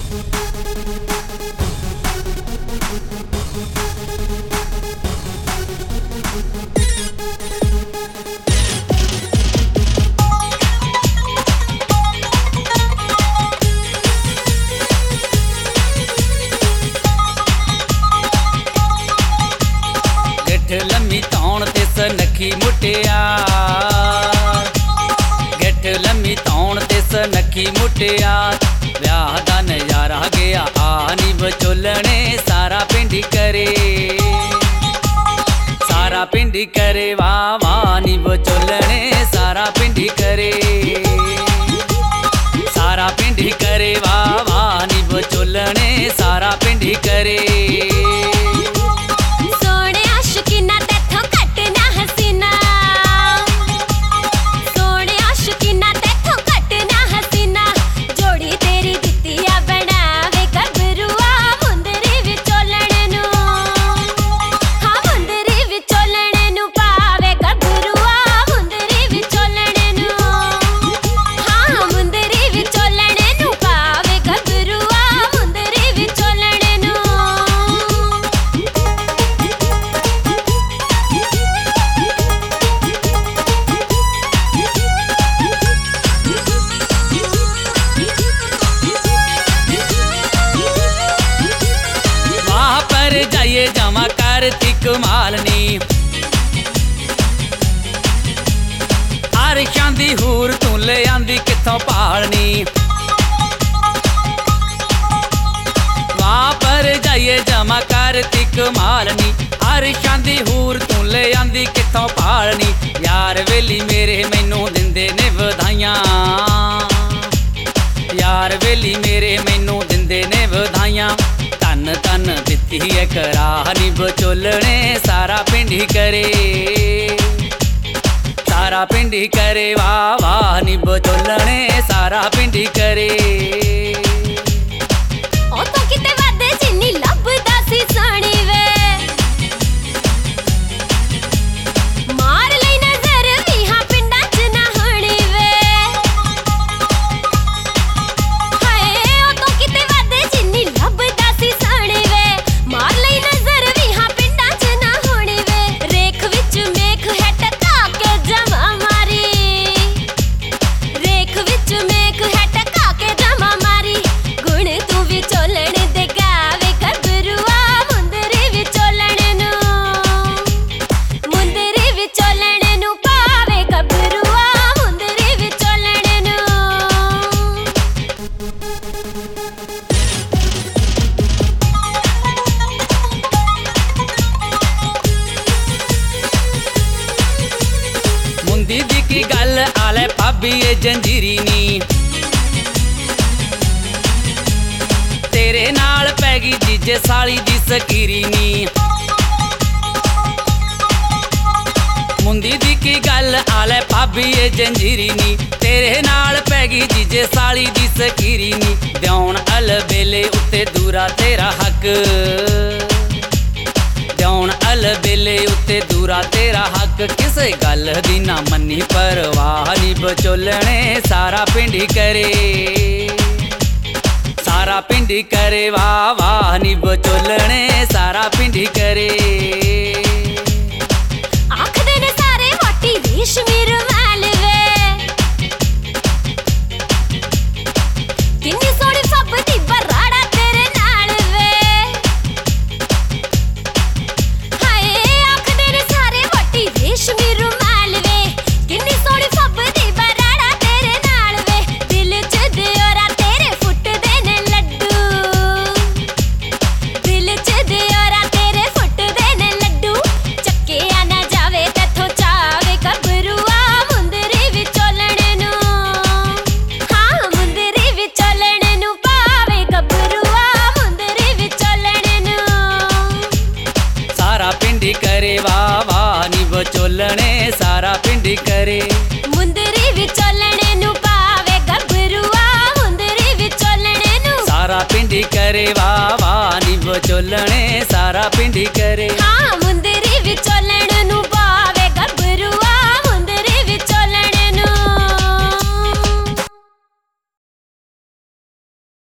लम्मी तौण ते सनखी मुटियार, गिठ लम्मी तौण ते सनखी मुटियार। ब्याह दा नजारा गया आनी बचोलने, सारा पिंडी करे, सारा पिंडी करे वाह वाह नी बचोलने, सारा पिंडी करे, सारा पिंडी करे वाह वाह नी बचोलने, सारा पिंडी करे। जावा कार्तिक मालनी, आरशां दी हूर तू ले आंदी कित्थों पालनी। वहां पर जाइए जावा कार्तिक मालनी, आरशां दी हूर तू ले आंदी कित्थों पालनी। यार वेली मेरे मैनू दिंदे ने वधाइयां, यार वेली मेरे मैनू दिंदे ने वधाइयां। तन तन दित्ती है करा नी बचोलने, सारा पिंडी करे, सारा पिंडी करे वाह वाह नी बचोलने, सारा पिंडी करे। ओ तो किते वादे जिन्नी लभदा सी साणी वे, मार लई नजर वीहां पिंडां च ना होणी वे। हाय ओ तो किते वादे जिन्नी लभदा सी साणी वे, मार लई नजर वीहां पिंडां च ना होणी वे। रेख विच मेख है टका के जमा मारी, रेख विच मेख है टका के जमा मारी। गुण तू विचोलण दे गावे गभरुआ, मुंदरी विचोलण नू, मुंदरी विचोलण नू पावे गभरुआ, मुंदरी विचोलण नू। मुंदी दी की गल आले भाभी ये जंजीरी नी, तेरे नाल पैगी जीजे साली दी सकीरी नी। मुंदी दी की गल आले भाभी ये जंजीरी नी, तेरे नाल पैगी जीजे साली दी सकीरी नी। द्योण अलबेले उत्ते दूरा तेरा हक, द्योण अलबेले उत्ते दूरा तेरा हक। किसे गल दी ना मन्नी परवाह नी बचोलने, सारा पिंडी करे, सारा पिंडी करे वाह वाह नी बचोलने, सारा पिंडी करे। आखदे ने सारे वाटी रेशमी रुमाल वे, किन्नी सोहनी फब्बदी बराड़ा तेरे नाल वे। हाय आखदे ने सारे वाटी रेशमी रुमाल वे, किन्नी सोहनी फब्बदी बराड़ा तेरे नाल वे। दिल च दियोरा तेरे फुटदे ने लड्डू, दिल च दियोरा तेरे फुटदे ने लड्डू। चक्किया ना जावे तैथों चावे गभरुआ, मुंदरी विचोलण नू, हाँ मुंदरी विचोलण नू पावे गभरुआ, मुंदरी विचोलण नू। सारा पिंडी करे वाह वाह नी बचोलने, सारा पिंडी करे। मुंदरी विचोलण नू पावे गभरुआ, मुंदरी विचोलण नू। सारा पिंडी करे वाह वाह नी बचोलने, सारा पिंडी करे। हाँ